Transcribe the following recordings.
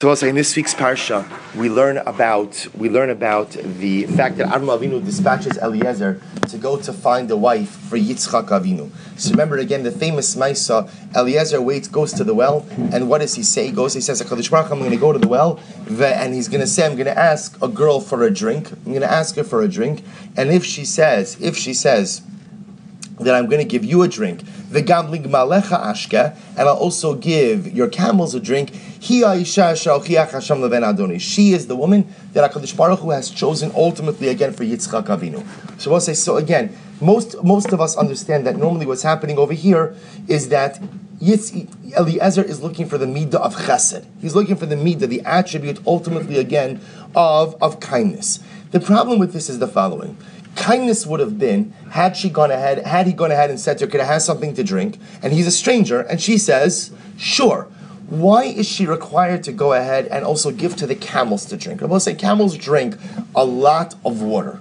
So also in this week's parsha, we learn about the fact that Avram Avinu dispatches Eliezer to go to find a wife for Yitzchak Avinu. So remember again the famous Maisa. Eliezer goes to the well, and what does he say? He says, "HaKadosh Baruch Hu, I'm going to go to the well, and he's going to say, I'm going to ask a girl for a drink. I'm going to ask her for a drink, and if she says that I'm going to give you a drink, v'gam ligmalecha ashke, and I'll also give your camels a drink. She is the woman that HaKadosh Baruch Hu has chosen ultimately again for Yitzchak Avinu. So we'll say, so again, most of us understand that normally what's happening over here is that Eliezer is looking for the midah of chesed. He's looking for the midah, the attribute ultimately again of kindness. The problem with this is the following. Kindness would have been had he gone ahead and said to her, "Could I have something to drink?" And he's a stranger, and she says, "Sure." Why is she required to go ahead and also give to the camels to drink? I will say camels drink a lot of water.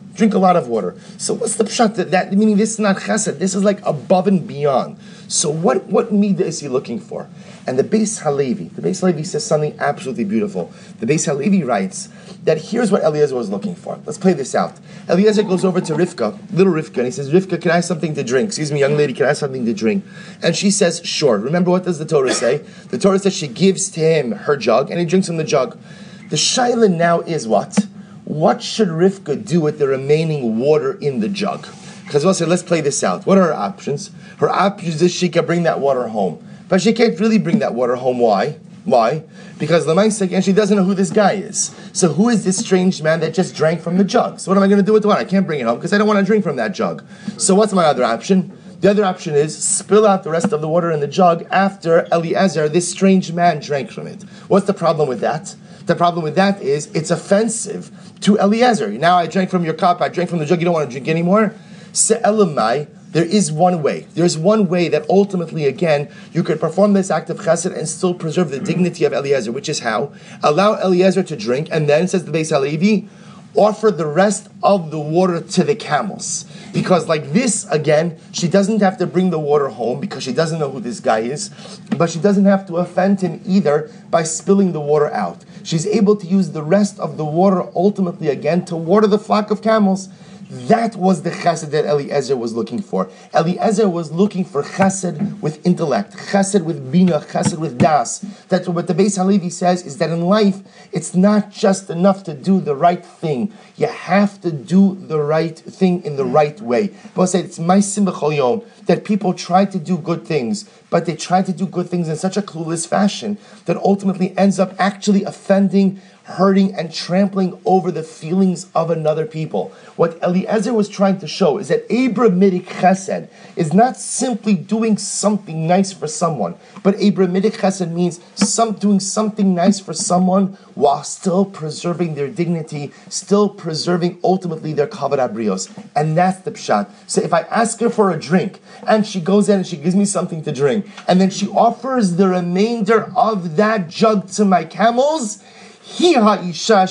So what's the pshat that meaning this is not chesed? This is like above and beyond. So what midah is he looking for? And the Beis Halevi says something absolutely beautiful. The Beis Halevi writes that here's what Eliezer was looking for. Let's play this out. Eliezer goes over to Rivka, little Rivka, and he says, "Rivka, can I have something to drink? Excuse me, young lady, can I have something to drink?" And she says, "Sure." Remember, what does the Torah say? The Torah says she gives to him her jug, and he drinks from the jug. The shaila now is what? What should Rivka do with the remaining water in the jug? Because we'll say, let's play this out. What are her options? Her options is she can bring that water home. But she can't really bring that water home. Why? Because and she doesn't know who this guy is. So who is this strange man that just drank from the jug? So what am I going to do with the water? I can't bring it home because I don't want to drink from that jug. So what's my other option? The other option is spill out the rest of the water in the jug after Eliezer, this strange man, drank from it. What's the problem with that? The problem with that is it's offensive to Eliezer. Now I drank from your cup, I drank from the jug, you don't want to drink anymore? Se'elamai. There is one way. There's one way that ultimately, again, you could perform this act of chesed and still preserve the dignity of Eliezer, which is how? Allow Eliezer to drink, and then, says the Beis Halevi, offer the rest of the water to the camels. Because like this, again, she doesn't have to bring the water home because she doesn't know who this guy is, but she doesn't have to offend him either by spilling the water out. She's able to use the rest of the water ultimately, again, to water the flock of camels. That was the chesed that Eliezer was looking for. Eliezer was looking for chesed with intellect, chesed with bina, chesed with das. That's what the Beis Halevi says, is that in life, it's not just enough to do the right thing. You have to do the right thing in the right way. But I say it's my b'chol yom that people try to do good things, but they try to do good things in such a clueless fashion that ultimately ends up actually offending, hurting, and trampling over the feelings of another people. What Eliezer was trying to show is that Abrahamic chesed is not simply doing something nice for someone, but Abrahamic chesed means doing something nice for someone while still preserving their dignity, still preserving ultimately their kavod habrios. And that's the pshat. So if I ask her for a drink, and she goes in and she gives me something to drink, and then she offers the remainder of that jug to my camels, that is a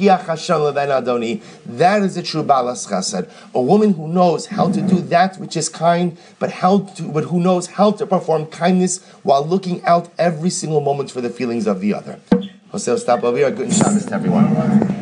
true balas chesed, a woman who knows how to do that which is kind, but who knows how to perform kindness while looking out every single moment for the feelings of the other. Jose, stop over here. Good Shabbos to everyone.